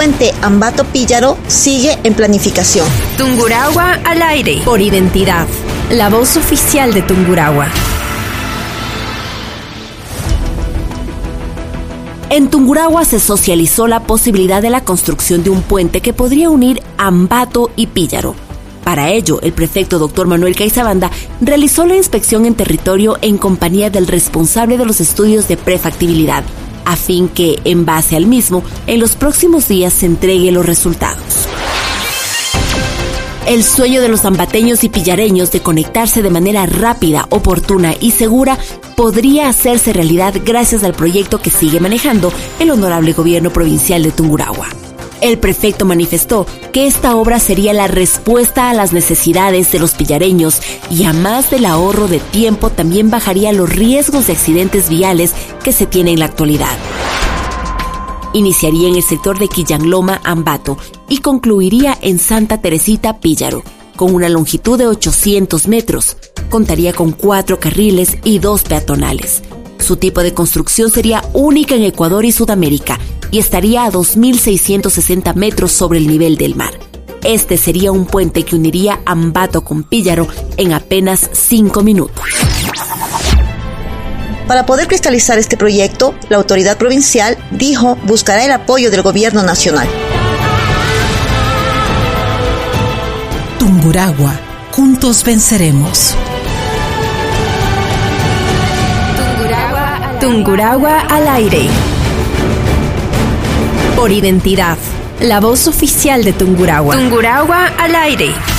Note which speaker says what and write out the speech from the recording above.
Speaker 1: puente Ambato-Píllaro sigue en planificación.
Speaker 2: Tungurahua al aire. Por identidad. La voz oficial de Tungurahua.
Speaker 3: En Tungurahua se socializó la posibilidad de la construcción de un puente que podría unir Ambato y Píllaro. Para ello, el prefecto Dr. Manuel Caizabanda realizó la inspección en territorio en compañía del responsable de los estudios de prefactibilidad, a fin que, en base al mismo, en los próximos días se entregue los resultados. El sueño de los ambateños y pillareños de conectarse de manera rápida, oportuna y segura podría hacerse realidad gracias al proyecto que sigue manejando el honorable gobierno provincial de Tungurahua. El prefecto manifestó que esta obra sería la respuesta a las necesidades de los pillareños y, a más del ahorro de tiempo, también bajaría los riesgos de accidentes viales que se tienen en la actualidad. Iniciaría en el sector de Quillanloma, Ambato, y concluiría en Santa Teresita, Píllaro, con una longitud de 800 metros. Contaría con 4 carriles y 2 peatonales. Su tipo de construcción sería única en Ecuador y Sudamérica y estaría a 2.660 metros sobre el nivel del mar. Este sería un puente que uniría Ambato con Píllaro en apenas 5 minutos.
Speaker 1: Para poder cristalizar este proyecto, la autoridad provincial dijo buscará el apoyo del gobierno nacional.
Speaker 4: Tungurahua, juntos venceremos.
Speaker 2: Tungurahua al aire. Por identidad. La voz oficial de Tungurahua. Tungurahua al aire.